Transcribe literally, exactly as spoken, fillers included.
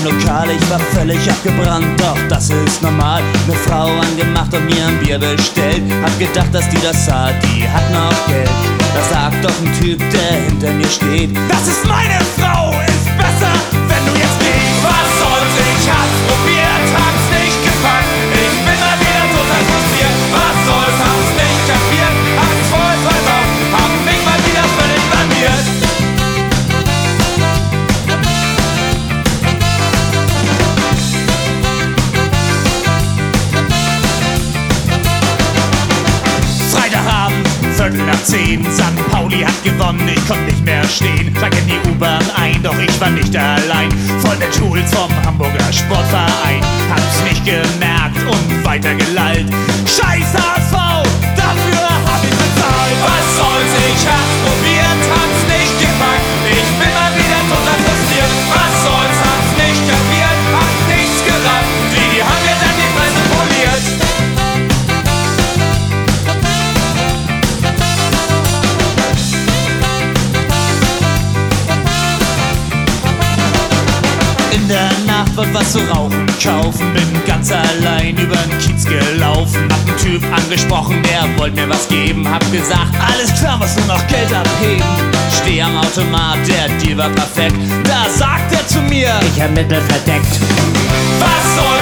Lokal, ich war völlig abgebrannt, doch das ist normal. Eine Frau angemacht und mir ein Bier bestellt. Hab gedacht, dass die das sah, die hat noch Geld. Da sagt doch ein Typ, der hinter mir steht: Das ist meine Frau, ist besser, wenn du jetzt gehst. Was soll's, ich hab's probiert, hab's nicht gepackt. Ich bin mal wieder total frustriert. Was soll's, hab's nicht kapiert, hab's voll versaut, hab mich mal wieder völlig blamiert. Freitagabend, Viertel nach zehn, Sankt Pauli hat gewonnen, ich konnte nicht mehr stehen. Steig in die U-Bahn ein, doch ich war nicht allein. Voll mit Tools vom Hamburger Sportverein. Hab's nicht gemerkt und weitergelallt. Scheiß H S V, dafür hab ich bezahlt. Was soll's, ich hab's probiert, hab's nicht gepackt. Ich bin mal wieder total frustriert. Was soll's, hab's nicht kapiert, hab nichts gerafft. Die, die haben mir dann die Fresse poliert. In der Nacht wollt was zu rauchen kaufen, bin ganz allein übern Kiez gelaufen. Hab einen Typ angesprochen, der wollte mir was geben. Hab gesagt, alles klar, was nur noch Geld abheben. Steh am Automat, der Deal war perfekt. Da sagt er zu mir: Ich ermittel verdeckt. Was soll